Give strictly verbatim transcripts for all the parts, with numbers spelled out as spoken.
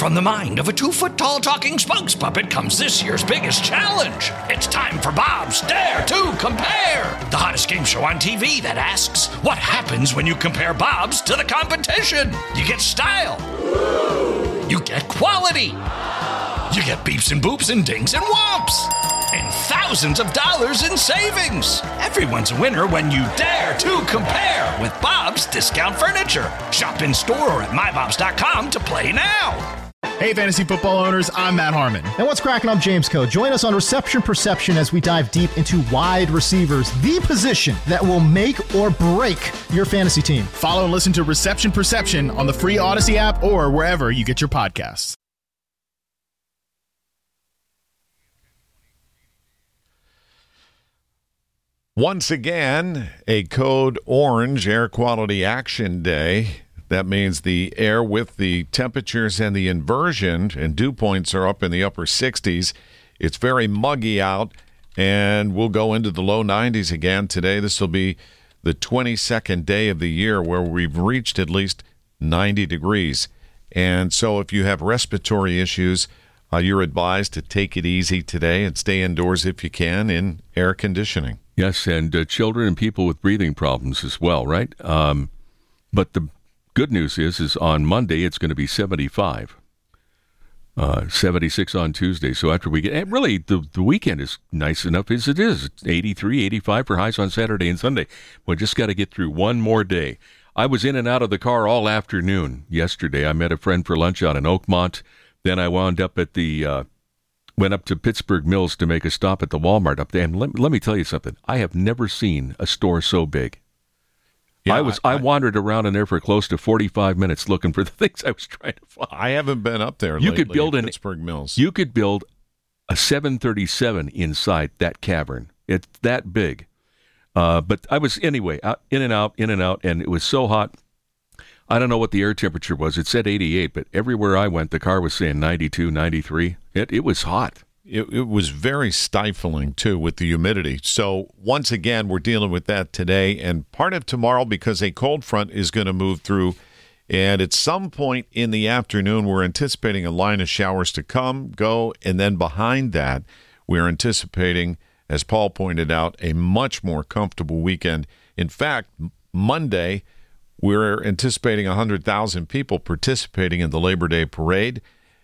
From the mind of a two-foot-tall talking spokes puppet comes this year's biggest challenge. It's time for Bob's Dare to Compare, the hottest game show on T V that asks, what happens when you compare Bob's to the competition? You get style. You get quality. You get beeps and boops and dings and whomps. And thousands of dollars in savings. Everyone's a winner when you dare to compare with Bob's Discount Furniture. Shop in store or at my bobs dot com to play now. Hey, fantasy football owners, I'm Matt Harmon. And what's cracking? I'm James Coe. Join us on Reception Perception as we dive deep into wide receivers, the position that will make or break your fantasy team. Follow and listen to Reception Perception on the free Odyssey app or wherever you get your podcasts. Once again, a code orange air quality action day. That means the air with the temperatures and the inversion and dew points are up in the upper sixties. It's very muggy out, and we'll go into the low nineties again today. This will be the twenty-second day of the year where we've reached at least ninety degrees. And so if you have respiratory issues, uh, you're advised to take it easy today and stay indoors if you can in air conditioning. Yes, and uh, children and people with breathing problems as well, right? Um, but the good news is, is on Monday it's going to be seventy-five, uh, seventy-six on Tuesday. So after we get, and really the, the weekend is nice enough as it is. It's eighty-three, eighty-five for highs on Saturday and Sunday. We just got to get through one more day. I was in and out of the car all afternoon yesterday. I met a friend for lunch out in Oakmont. Then I wound up at the, uh, went up to Pittsburgh Mills to make a stop at the Walmart up there. And let, let me tell you something. I have never seen a store so big. Yeah, I was I, I wandered around in there for close to forty-five minutes looking for the things I was trying to find. I haven't been up there you lately could build at an, Pittsburgh Mills. You could build a seven thirty-seven inside that cavern. It's that big. Uh, but I was, anyway, out, in and out, in and out, and it was so hot. I don't know what the air temperature was. It said eighty-eight, but everywhere I went, the car was saying ninety-two, ninety-three. It, it was hot. It, it was very stifling, too, with the humidity. So, once again, we're dealing with that today and part of tomorrow because a cold front is going to move through. And at some point in the afternoon, we're anticipating a line of showers to come, go, and then behind that, we're anticipating, as Paul pointed out, a much more comfortable weekend. In fact, Monday, we're anticipating one hundred thousand people participating in the Labor Day Parade.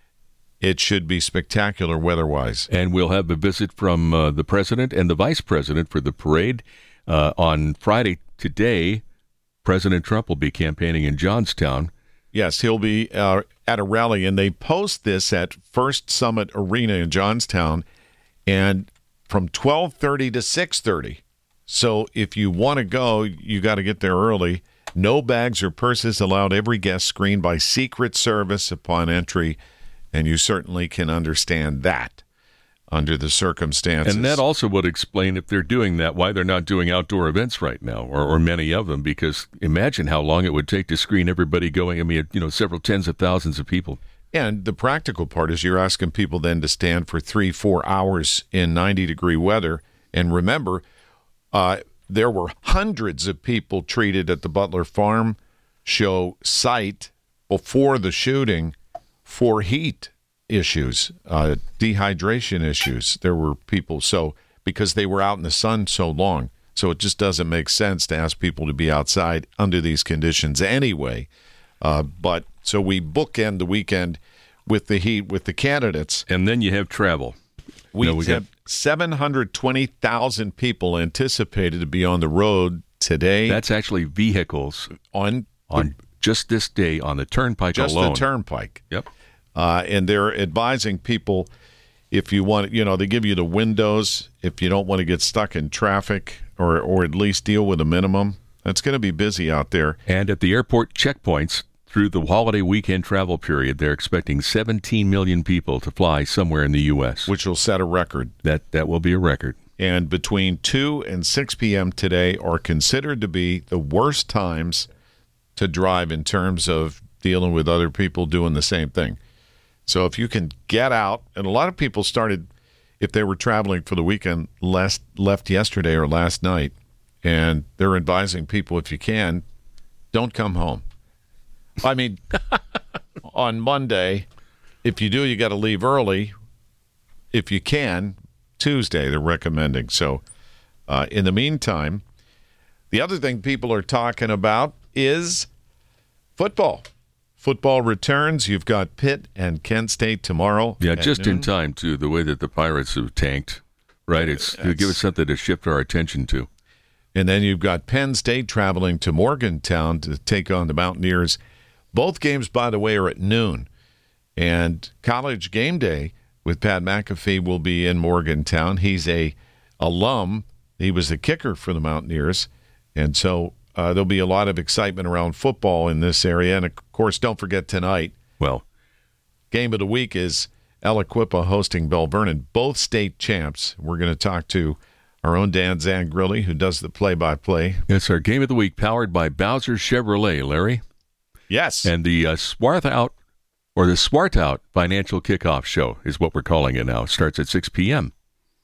It should be spectacular weather-wise. And we'll have a visit from uh, the president and the vice president for the parade. Uh, on Friday today, President Trump will be campaigning in Johnstown. Yes, he'll be uh, at a rally, and they post this at First Summit Arena in Johnstown, and from twelve thirty to six thirty. So if you want to go, you got to get there early. No bags or purses allowed. Every guest screened by Secret Service upon entry. And you certainly can understand that under the circumstances. And that also would explain, if they're doing that, why they're not doing outdoor events right now, or, or many of them, because imagine how long it would take to screen everybody going. I mean, you know, several tens of thousands of people. And the practical part is you're asking people then to stand for three, four hours in ninety-degree weather. And remember, uh, there were hundreds of people treated at the Butler Farm Show site before the shooting for heat issues, uh, dehydration issues. There were people, so because they were out in the sun so long. So it just doesn't make sense to ask people to be outside under these conditions anyway. Uh, but so we bookend the weekend with the heat, with the candidates. And then you have travel. We, no, we have got seven hundred twenty thousand people anticipated to be on the road today. That's actually vehicles on on just this day on the Turnpike just alone. Just the Turnpike. Yep. Uh, and they're advising people, if you want, you know, they give you the windows if you don't want to get stuck in traffic, or or at least deal with a minimum. It's going to be busy out there. And at the airport checkpoints through the holiday weekend travel period, they're expecting seventeen million people to fly somewhere in the U S, which will set a record. That that will be a record. And between two and six p.m. today are considered to be the worst times to drive in terms of dealing with other people doing the same thing. So if you can get out, and a lot of people started, if they were traveling for the weekend, last, left yesterday or last night, and they're advising people, if you can, don't come home. I mean, on Monday, if you do, you got to leave early. If you can, Tuesday, they're recommending. So uh, in the meantime, the other thing people are talking about is football. Football returns. You've got Pitt and Kent State tomorrow. Yeah, just noon. in time, too, the way that the Pirates have tanked, right? It's to give us something to shift our attention to. And then you've got Penn State traveling to Morgantown to take on the Mountaineers. Both games, by the way, are at noon. And College Game Day with Pat McAfee will be in Morgantown. He's a alum. He was the kicker for the Mountaineers. And so uh, there'll be a lot of excitement around football in this area. And, of course, don't forget tonight. Well, game of the week is Aliquippa hosting Bell Vernon, both state champs. We're going to talk to our own Dan Zangrilli, who does the play-by-play. it's our game of the week powered by Bowser Chevrolet, Larry. Yes. And the uh, Swarth Out, or the Swart Out Financial Kickoff Show is what we're calling it now. It starts at six p.m.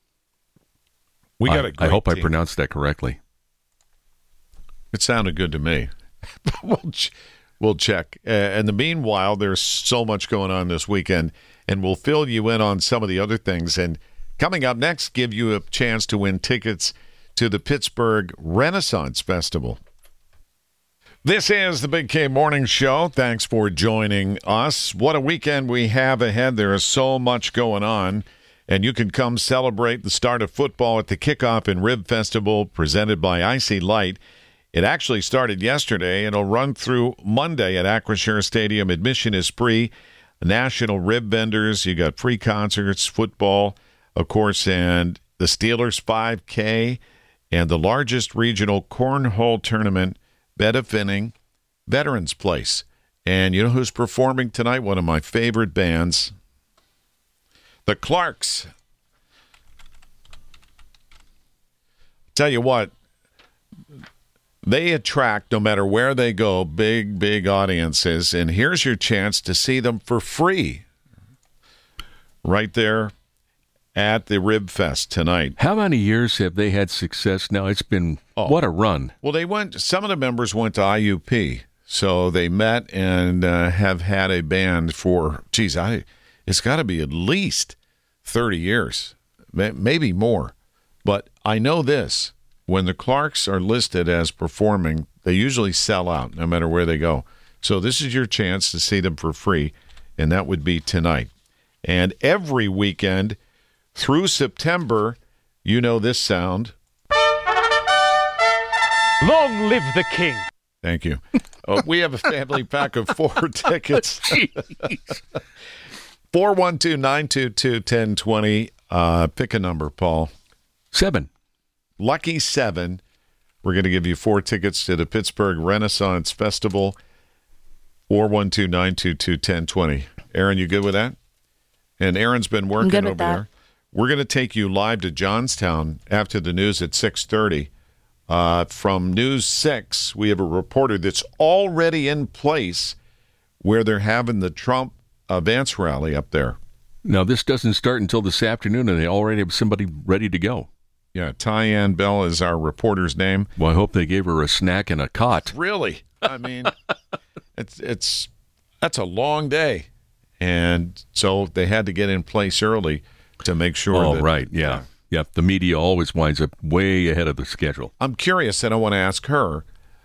we got I, a great I hope team. I pronounced that correctly. It sounded good to me. we'll, ch- we'll check. Uh, in the meanwhile, there's so much going on this weekend, and we'll fill you in on some of the other things. And coming up next, give you a chance to win tickets to the Pittsburgh Renaissance Festival. This is the Big K Morning Show. Thanks for joining us. What a weekend we have ahead. There is so much going on, and you can come celebrate the start of football at the Kickoff and Rib Festival presented by Icy Light. It actually started yesterday. It'll run through Monday at Acrisure Stadium. Admission is free. National rib vendors. You got free concerts, football, of course, and the Steelers five K and the largest regional cornhole tournament, Betta Finning, Veterans Place. And you know who's performing tonight? One of my favorite bands, the Clarks. Tell you what, they attract, no matter where they go, big, big audiences. And here's your chance to see them for free right there at the Rib Fest tonight. How many years have they had success now? It's been, Oh. what a run. Well, they went, some of the members went to I U P. So they met and uh, have had a band for, geez, I, it's got to be at least thirty years, may- maybe more. But I know this. When the Clarks are listed as performing, they usually sell out no matter where they go. So this is your chance to see them for free, and that would be tonight. And every weekend through September, you know this sound. Long live the king. Thank you. Uh, we have a family pack of four tickets. four one two, nine two two, one zero two zero. Uh, pick a number, Paul. Seven. Lucky seven. We're going to give you four tickets to the Pittsburgh Renaissance Festival. four one two, nine two two, one zero two zero. Aaron, you good with that? And Aaron's been working good with over that. there. We're going to take you live to Johnstown after the news at six thirty. Uh, from News six, we have a reporter that's already in place where they're having the Trump advance rally up there. Now, this doesn't start until this afternoon, and they already have somebody ready to go. Yeah, Tyann Bell is our reporter's name. Well, I hope they gave her a snack and a cot. Really? I mean, it's it's that's a long day, and so they had to get in place early to make sure. Oh, that, right, yeah. Yeah, the media always winds up way ahead of the schedule. I'm curious, and I want to ask her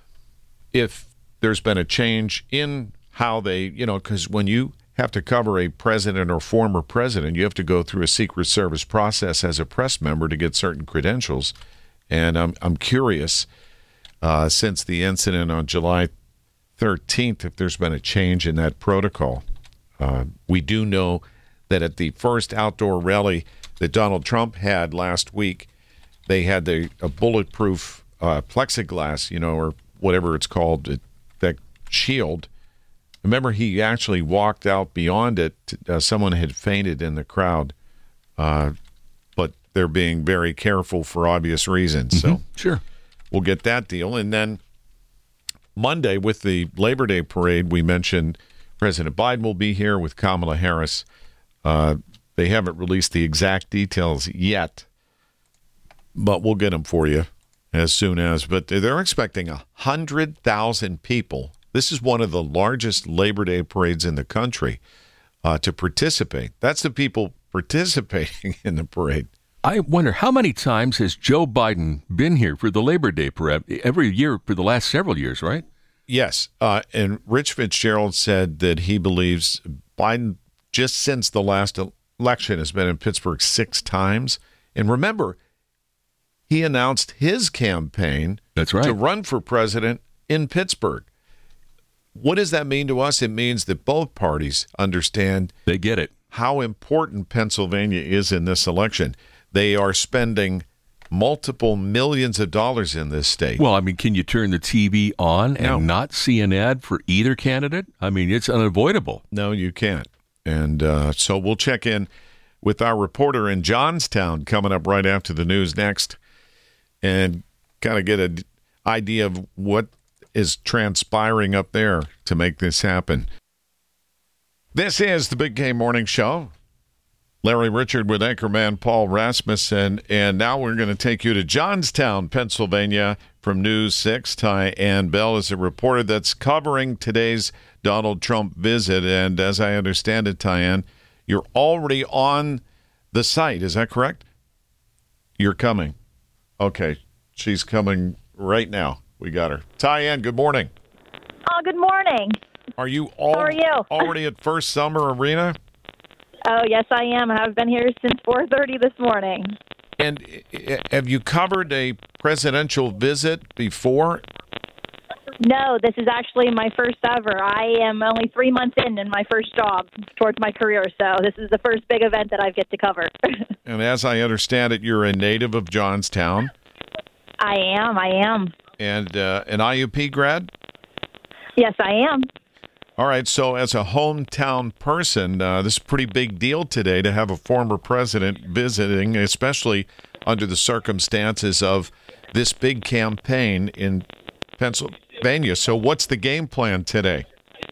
if there's been a change in how they, you know, because when you have to cover a president or former president, you have to go through a Secret Service process as a press member to get certain credentials. And I'm I'm curious, uh, since the incident on July thirteenth, if there's been a change in that protocol. Uh, we do know that at the first outdoor rally that Donald Trump had last week, they had the a bulletproof uh, plexiglass, you know, or whatever it's called, it, that shield. Remember, he actually walked out beyond it. Uh, someone had fainted in the crowd, uh, but they're being very careful for obvious reasons. Mm-hmm. So Sure. we'll get that deal. And then Monday with the Labor Day parade, we mentioned President Biden will be here with Kamala Harris. Uh, they haven't released the exact details yet, but we'll get them for you as soon as. But they're expecting one hundred thousand people. This is one of the largest Labor Day parades in the country. uh, to participate. That's the people participating in the parade. I wonder how many times has Joe Biden been here for the Labor Day parade? Every year for the last several years, right? Yes. Uh, and Rich Fitzgerald said that he believes Biden, just since the last election, has been in Pittsburgh six times. And remember, he announced his campaign That's right. to run for president in Pittsburgh. What does that mean to us? It means that both parties understand They get it. how important Pennsylvania is in this election. They are spending multiple millions of dollars in this state. Well, I mean, can you turn the T V on and No. not see an ad for either candidate? I mean, it's unavoidable. No, you can't. And uh, so we'll check in with our reporter in Johnstown coming up right after the news next and kind of get an idea of what is transpiring up there to make this happen. This is the Big Game Morning Show. Larry Richard with anchorman Paul Rasmussen, and now we're going to take you to Johnstown, Pennsylvania from News six. Tyann Bell is a reporter that's covering today's Donald Trump visit, and as I understand it, Tyann, you're already on the site. Is that correct? You're coming. Okay, she's coming right now. We got her. Tyann, good morning. Oh, good morning. Are you, all, How are you? already at First Summer Arena? Oh, yes, I am. I've been here since four thirty this morning. And uh, have you covered a presidential visit before? No, this is actually my first ever. I am only three months in in my first job towards my career, so this is the first big event that I get to cover. And as I understand it, you're a native of Johnstown. I am, I am. And uh, an I U P grad? Yes, I am. All right, so as a hometown person, uh, this is a pretty big deal today to have a former president visiting, especially under the circumstances of this big campaign in Pennsylvania. So what's the game plan today?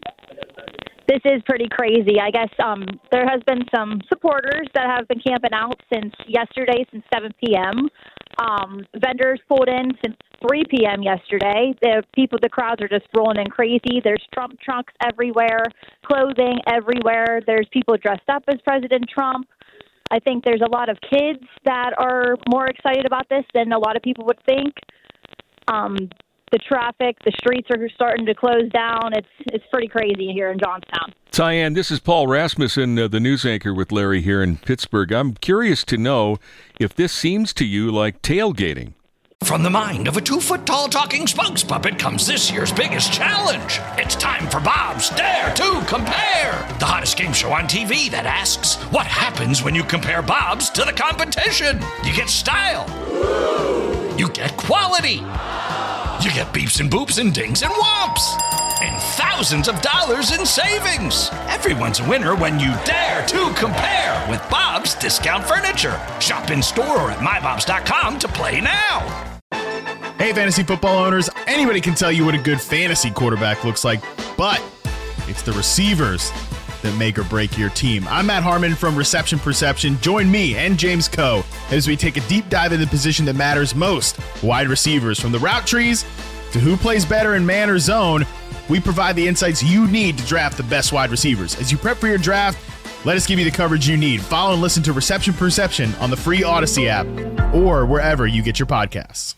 This is pretty crazy. I guess um, there has been some supporters that have been camping out since yesterday, since seven p.m. Um, vendors pulled in since three p.m. yesterday. The people, the crowds are just rolling in crazy. There's Trump trunks everywhere, clothing everywhere. There's people dressed up as President Trump. I think there's a lot of kids that are more excited about this than a lot of people would think. Um, the traffic, the streets are starting to close down. It's it's pretty crazy here in Johnstown. Tyann, this is Paul Rasmussen, uh, the news anchor with Larry here in Pittsburgh. I'm curious to know if this seems to you like tailgating. From the mind of a two-foot-tall talking spokes puppet comes this year's biggest challenge. It's time for Bob's Dare to Compare, the hottest game show on T V that asks, what happens when you compare Bob's to the competition? You get style. You get quality. You get beeps and boops and dings and whomps. And thousands of dollars in savings. Everyone's a winner when you dare to compare with Bob's Discount Furniture. Shop in store or at my bobs dot com to play now. Hey, fantasy football owners, anybody can tell you what a good fantasy quarterback looks like, but it's the receivers that make or break your team. I'm Matt Harmon from Reception Perception. Join me and James Coe as we take a deep dive into the position that matters most, wide receivers. From the route trees to who plays better in man or zone, we provide the insights you need to draft the best wide receivers. As you prep for your draft, let us give you the coverage you need. Follow and listen to Reception Perception on the free Odyssey app or wherever you get your podcasts.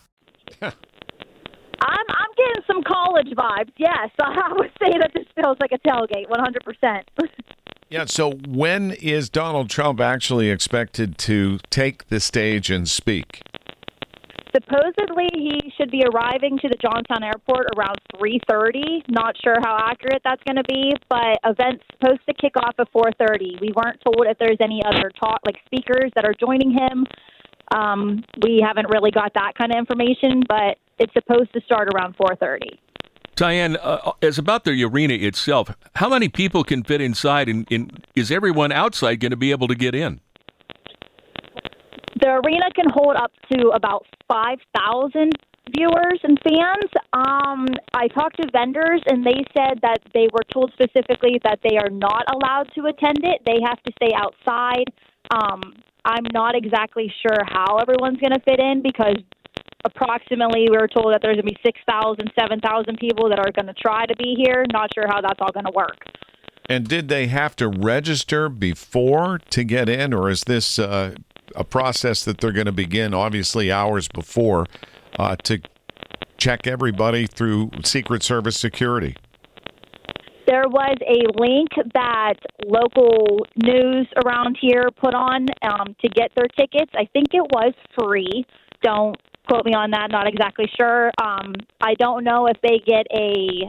I'm I'm getting some college vibes. Yes, I would say that this feels like a tailgate, one hundred percent. Yeah, so when is Donald Trump actually expected to take the stage and speak? Supposedly, he should be arriving to the Johnstown Airport around three thirty. Not sure how accurate that's going to be, but events supposed to kick off at four thirty. We weren't told if there's any other talk, like speakers that are joining him. Um, we haven't really got that kind of information, but it's supposed to start around four thirty. Tyann, uh, as about the arena itself, how many people can fit inside, and, and is everyone outside going to be able to get in? The arena can hold up to about five thousand viewers and fans. Um, I talked to vendors, and they said that they were told specifically that they are not allowed to attend it. They have to stay outside. Um, I'm not exactly sure how everyone's going to fit in because approximately we were told that there's going to be six thousand, seven thousand people that are going to try to be here. Not sure how that's all going to work. And did they have to register before to get in, or is this uh, a process that they're going to begin, obviously, hours before uh, to check everybody through Secret Service security? There was a link that local news around here put on um, to get their tickets. I think it was free. Don't quote me on that. Not exactly sure. Um, I don't know if they get a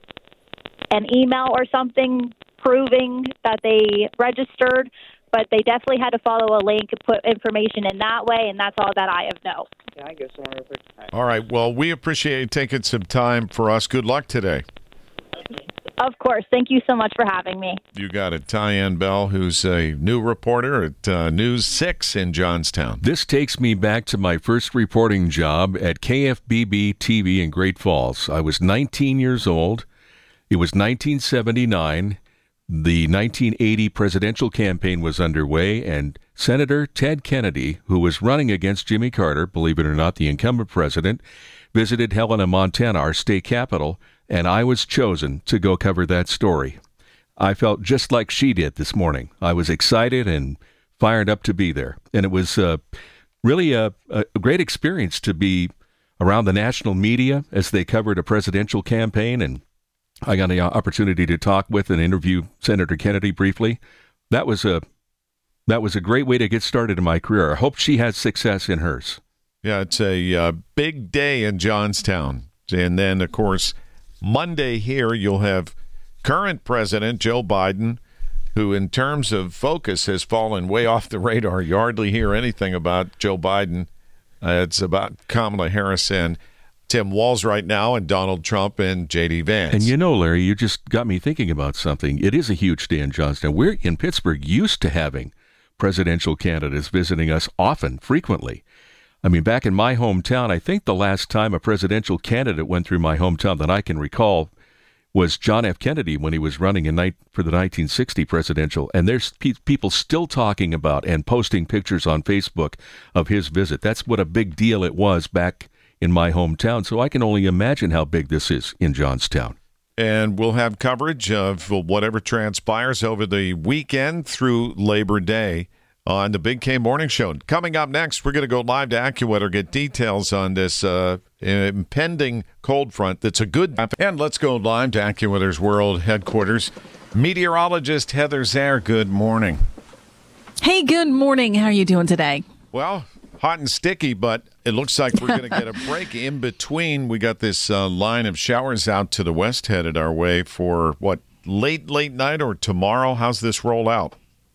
an email or something proving that they registered, but they definitely had to follow a link and put information in that way, and that's all that I have know. Yeah, I guess so. All right. Well, we appreciate you taking some time for us. Good luck today. Of course. Thank you so much for having me. You got it. Tyann Bell, who's a new reporter at uh, News six in Johnstown. This takes me back to my first reporting job at K F B B T V in Great Falls. I was nineteen years old. It was nineteen seventy-nine. The nineteen eighty presidential campaign was underway, and Senator Ted Kennedy, who was running against Jimmy Carter, believe it or not, the incumbent president, visited Helena, Montana, our state capital, and I was chosen to go cover that story. I felt just like she did this morning. I was excited and fired up to be there. And it was uh, really a, a great experience to be around the national media as they covered a presidential campaign. And I got the opportunity to talk with and interview Senator Kennedy briefly. That was a that was a great way to get started in my career. I hope she has success in hers. Yeah, it's a uh, big day in Johnstown. And then, of course, Monday here, you'll have current President Joe Biden, who in terms of focus has fallen way off the radar. You hardly hear anything about Joe Biden. Uh, it's about Kamala Harris and Tim Walz right now, and Donald Trump and J D Vance. And you know, Larry, you just got me thinking about something. It is a huge day in Johnstown. We're in Pittsburgh used to having presidential candidates visiting us often, frequently. I mean, back in my hometown, I think the last time a presidential candidate went through my hometown that I can recall was John F. Kennedy when he was running in night for the nineteen sixty presidential. And there's pe- people still talking about and posting pictures on Facebook of his visit. That's what a big deal it was back in my hometown. So I can only imagine how big this is in Johnstown. And we'll have coverage of whatever transpires over the weekend through Labor Day on the Big K Morning Show. Coming up next, we're going to go live to AccuWeather, get details on this uh, impending cold front that's a good... And let's go live to AccuWeather's World Headquarters. Meteorologist Heather Zair, good morning. Hey, good morning. How are you doing today? Well, hot and sticky, but it looks like we're going to get a break in between. We got this uh, line of showers out to the west headed our way for, what, late, late night or tomorrow? How's this roll out?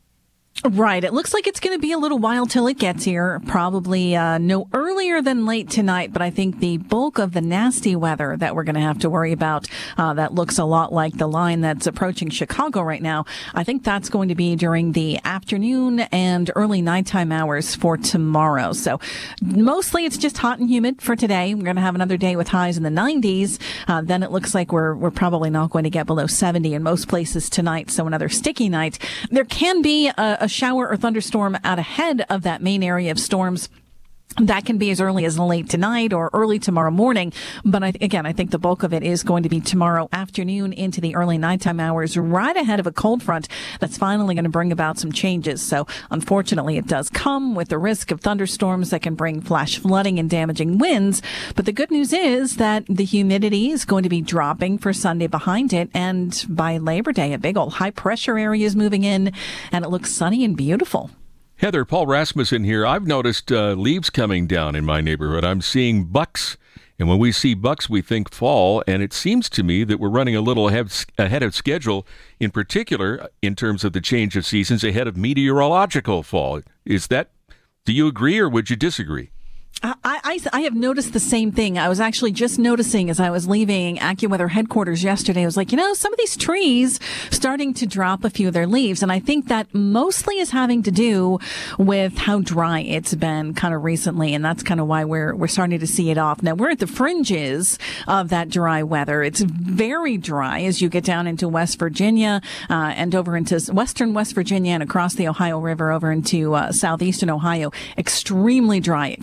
Right. It looks like it's going to be a little while till it gets here. Probably uh, no earlier than late tonight, but I think the bulk of the nasty weather that we're going to have to worry about, uh, that looks a lot like the line that's approaching Chicago right now, I think that's going to be during the afternoon and early nighttime hours for tomorrow. So mostly it's just hot and humid for today. We're going to have another day with highs in the nineties. Uh, then it looks like we're, we're probably not going to get below seventy in most places tonight. So another sticky night. There can be a, a shower or thunderstorm out ahead of that main area of storms. That can be as early as late tonight or early tomorrow morning. But I, again, I think the bulk of it is going to be tomorrow afternoon into the early nighttime hours, right ahead of a cold front that's finally going to bring about some changes. So unfortunately, it does come with the risk of thunderstorms that can bring flash flooding and damaging winds. But the good news is that the humidity is going to be dropping for Sunday behind it. And by Labor Day, a big old high pressure area is moving in and it looks sunny and beautiful. Heather, Paul Rasmussen here. I've noticed uh, leaves coming down in my neighborhood. I'm seeing bucks, and when we see bucks, we think fall, and it seems to me that we're running a little ahead, ahead of schedule, in particular, in terms of the change of seasons ahead of meteorological fall. Is that, do you agree or would you disagree? I, I, I have noticed the same thing. I was actually just noticing as I was leaving AccuWeather headquarters yesterday. I was like, you know, some of these trees starting to drop a few of their leaves. And I think that mostly is having to do with how dry it's been kind of recently. And that's kind of why we're, we're starting to see it off. Now, we're at the fringes of that dry weather. It's very dry as you get down into West Virginia, uh, and over into western West Virginia and across the Ohio River over into uh, southeastern Ohio. Extremely dry, exceptional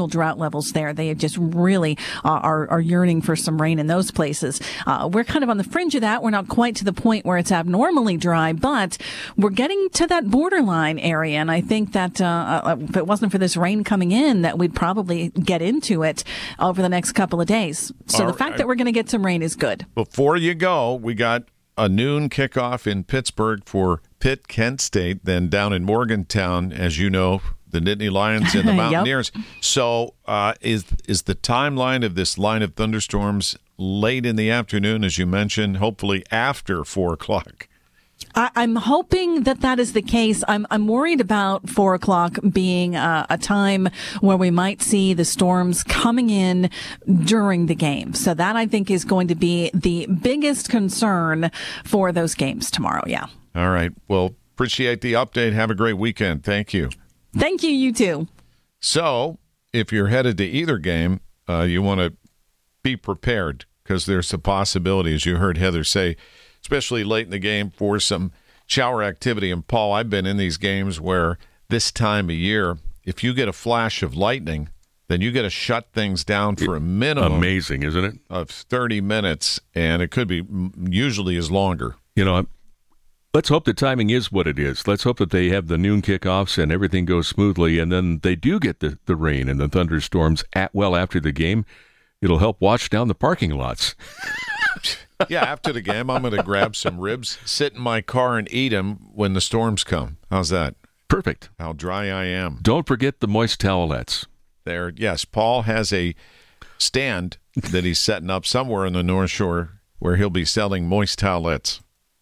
real drought levels there. They just really uh, are, are yearning for some rain in those places. Uh, we're kind of on the fringe of that. We're not quite to the point where it's abnormally dry, but we're getting to that borderline area. And I think that uh, if it wasn't for this rain coming in, that we'd probably get into it over the next couple of days. So All the fact right. that we're going to get some rain is good. Before you go, we got a noon kickoff in Pittsburgh for Pitt Kent State, then down in Morgantown, as you know, the Nittany Lions and the Yep. Mountaineers. So uh, is is the timeline of this line of thunderstorms late in the afternoon, as you mentioned, hopefully after four o'clock? I, I'm hoping that that is the case. I'm I'm worried about four o'clock being uh, a time where we might see the storms coming in during the game. So that I think is going to be the biggest concern for those games tomorrow. Yeah. All right. Well, appreciate the update. Have a great weekend. Thank you. Thank you. You too. So if you're headed to either game, uh, you want to be prepared because there's a possibility, as you heard Heather say, especially late in the game, for some shower activity. And, Paul, I've been in these games where this time of year, if you get a flash of lightning, then you got to shut things down for a minimum Amazing, isn't it? of thirty minutes, and it could be usually is longer. You know, let's hope the timing is what it is. Let's hope that they have the noon kickoffs and everything goes smoothly, and then they do get the, the rain and the thunderstorms at well after the game. It'll help wash down the parking lots. Yeah, after the game, I'm going to grab some ribs, sit in my car, and eat them when the storms come. How's that? Perfect. How dry I am. Don't forget the moist towelettes. There, yes, Paul has a stand that he's setting up somewhere in the North Shore where he'll be selling moist towelettes.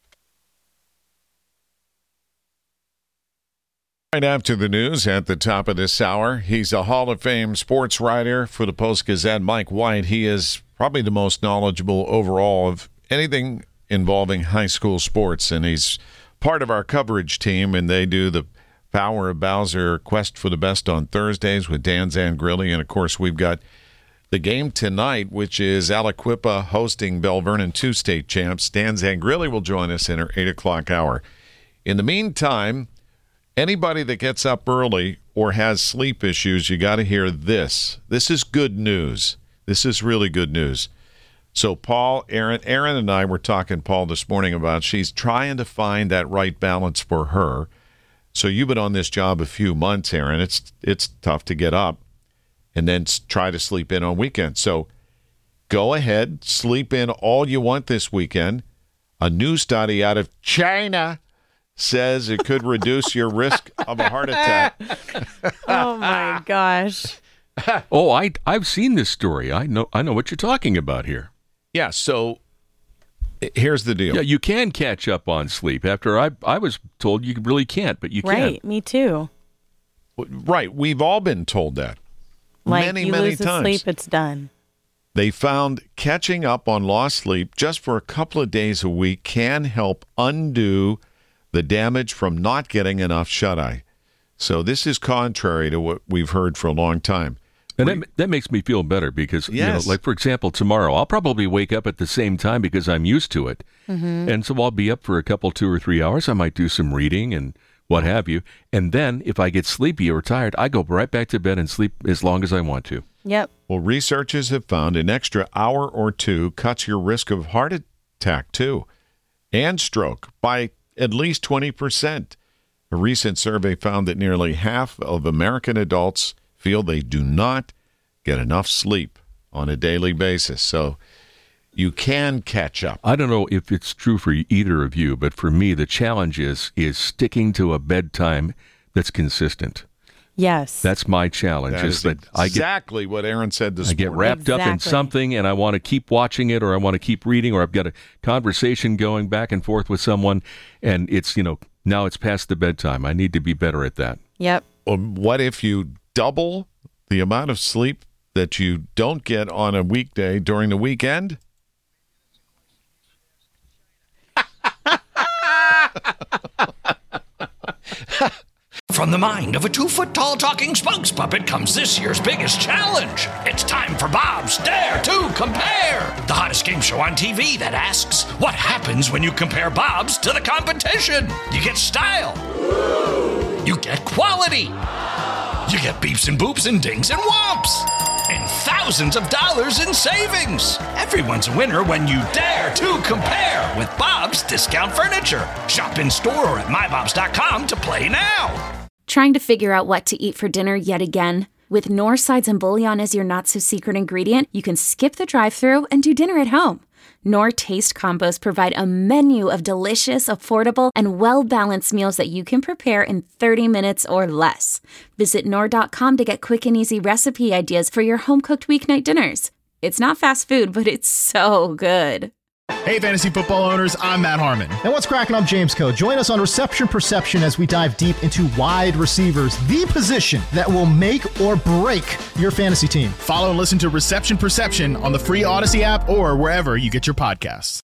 Right after the news at the top of this hour, he's a Hall of Fame sports writer for the Post-Gazette, Mike White. He is probably the most knowledgeable overall of anything involving high school sports, and he's part of our coverage team, and they do the Power of Bowser Quest for the Best on Thursdays with Dan Zangrilli, and of course we've got the game tonight, which is Aliquippa hosting Bell Vernon, two state champs. Dan Zangrilli will join us in our eight o'clock hour. In the meantime, anybody that gets up early or has sleep issues, you got to hear this. This is good news. This is really good news. So Paul, Aaron, Aaron and I were talking, Paul, this morning about she's trying to find that right balance for her. So you've been on this job a few months, Aaron. It's it's tough to get up and then try to sleep in on weekends. So go ahead, sleep in all you want this weekend. A new study out of China says it could reduce your risk of a heart attack. Oh my gosh. Oh, I I've seen this story. I know I know what you're talking about here. Yeah, so here's the deal. Yeah, you can catch up on sleep. After I I was told you really can't, but you can. Right, me too. Right, we've all been told that. Like many, you many lose the times. sleep, it's done. They found catching up on lost sleep just for a couple of days a week can help undo the damage from not getting enough shut-eye. So this is contrary to what we've heard for a long time. And that, that makes me feel better because, Yes. you know, like, for example, tomorrow, I'll probably wake up at the same time because I'm used to it. Mm-hmm. And so I'll be up for a couple, two or three hours. I might do some reading and what have you. And then if I get sleepy or tired, I go right back to bed and sleep as long as I want to. Yep. Well, researchers have found an extra hour or two cuts your risk of heart attack, too, and stroke by at least twenty percent. A recent survey found that nearly half of American adults feel they do not get enough sleep on a daily basis. So you can catch up. I don't know if it's true for either of you, but for me, the challenge is is sticking to a bedtime that's consistent. Yes. That's my challenge. That is that I get exactly what Aaron said this I get morning. wrapped up in Exactly. something and I want to keep watching it, or I want to keep reading, or I've got a conversation going back and forth with someone, and it's, you know, now it's past the bedtime. I need to be better at that. Yep. Well, what if you double the amount of sleep that you don't get on a weekday during the weekend? From the mind of a two-foot-tall talking spokes puppet comes this year's biggest challenge. It's time for Bob's Dare to Compare, the hottest game show on T V that asks, what happens when you compare Bob's to the competition? You get style. You get quality. You get beeps and boops and dings and whomps. And thousands of dollars in savings. Everyone's a winner when you dare to compare with Bob's Discount Furniture. Shop in store or at my bobs dot com to play now. Trying to figure out what to eat for dinner yet again? With Knorr sides and bouillon as your not-so-secret ingredient, you can skip the drive-thru and do dinner at home. Knorr Taste Combos provide a menu of delicious, affordable, and well-balanced meals that you can prepare in thirty minutes or less. Visit Knorr dot com to get quick and easy recipe ideas for your home-cooked weeknight dinners. It's not fast food, but it's so good. Hey, fantasy football owners, I'm Matt Harmon. And what's cracking? I'm James Coe. Join us on Reception Perception as we dive deep into wide receivers, the position that will make or break your fantasy team. Follow and listen to Reception Perception on the free Odyssey app or wherever you get your podcasts.